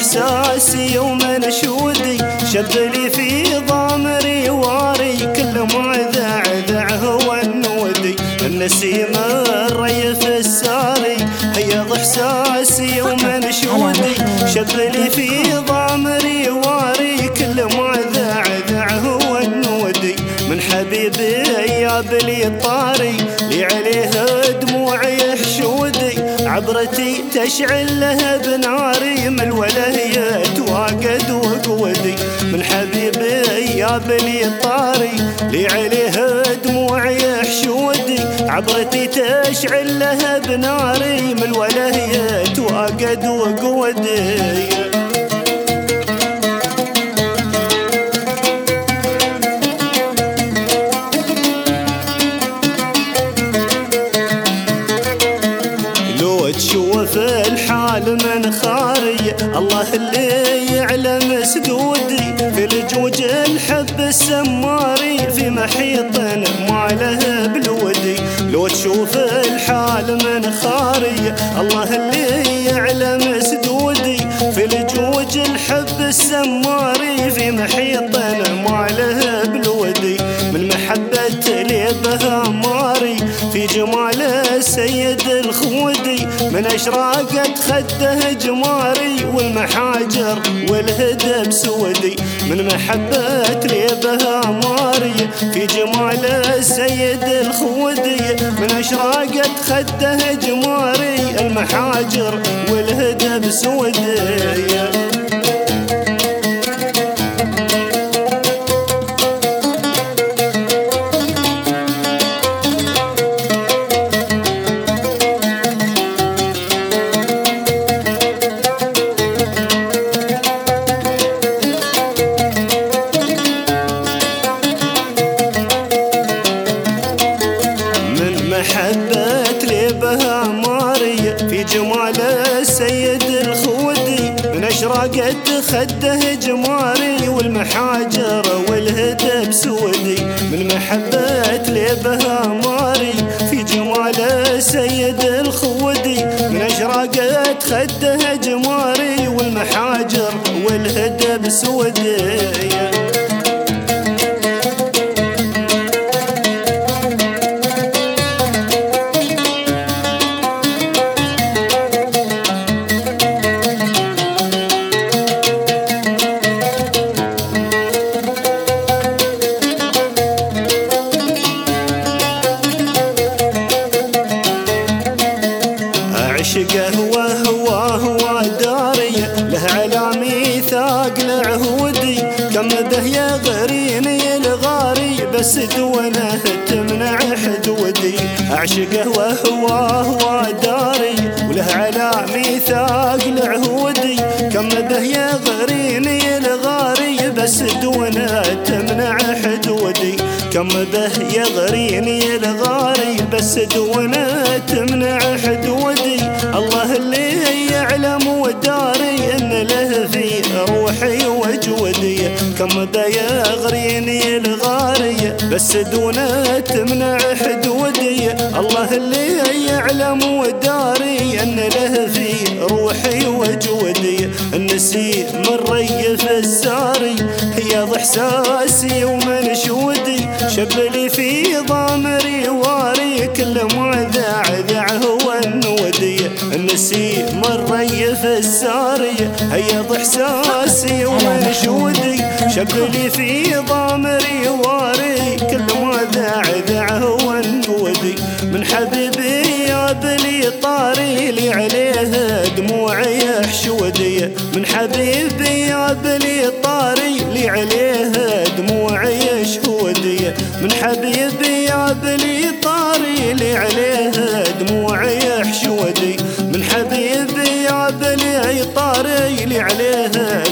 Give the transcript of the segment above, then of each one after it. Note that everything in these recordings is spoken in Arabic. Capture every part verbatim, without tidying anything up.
إحساسي ومن شودي، شبلي في ضامري واري كل ما ذع ذع هو النودي. النسيم الريف الساري هيض إحساسي ومن شودي، شبلي في ضامري واري كل ما ذع ذع هو النودي. من حبيبي يا بلي طاري لي عليه دموعي حشودي، عبرتي تشعل لها بناري من الولاية تواقد وقودي. من حبيبي يا بلي طاري لي عليه دموعي حشودي، عبرتي تشعل لها بناري من الولاية تواقد وقودي. تشوف الحال من خاري الله اللي يعلم سدودي، في الجوج الحب السماري في محيط ما له بلودي. لو تشوف الحال من خاري الله اللي يعلم سدودي، في الجوج الحب السماري في محيط ما له بلودي. من محبة لي بها ماري في جمال السيد الخودي، من أشراقت خده جماري والمحاجر والهدب سودي. من محبة لي بها ماري في جمال السيد الخودي، من أشراقت خده جماري المحاجر والهدب سودي. محبت لي بها ماري في جمال السيد الخودي، من أشراقت خده جماري والمحاجر والهدب سودي. من محبت لي بها ماري في جمال السيد الخودي، من أشراقت خده جماري والمحاجر والهدب سودي. عشقه وهو هو داري له على ميثاق العهودي، كم به يغريني الغاري بس دونه تمنع حدودي. عشقه وهو هو داري وله على ميثاق العهودي، كم به يغريني الغاري بس دونه تمنع حدودي. كم به يغريني الغاري بس دونه تمنع حدودي. الله اللي يعلم وداري ان له في روحي وجودي، كم به يغريني الغاري بس دونه تمنع حدودي. الله اللي يعلم وداري ان له في روحي وجودي. النسيم الريف الساري هي احساسي ومن شودي، شبلي في ضامري واري كل ما ذع ذع هو النودي. النسيم الريف الساري هيض إحساسي ومن شودي، شبلي في ضامري واري كل ما ذع ذع هو النودي. من حبيبي يا بلي طاري لي عليه دموعي حشودي، من حبيبي يا بلي طاري لي عليه دموعي شهودي. من حبيبي يا بلي طاري لي عليه دموعي حشودي، من حبيبي يا بلي طاري لي عليه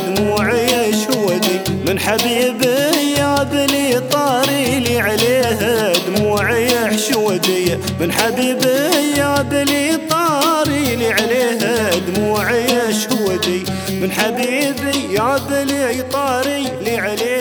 دموعي شهودي. من حبيبي يا بلي طاري لي عليه دموعي حشودي، من حبيبي يا بلي طاري لي عليه دموعي شهودي. من حبيبي يا بلي طاري لي عليه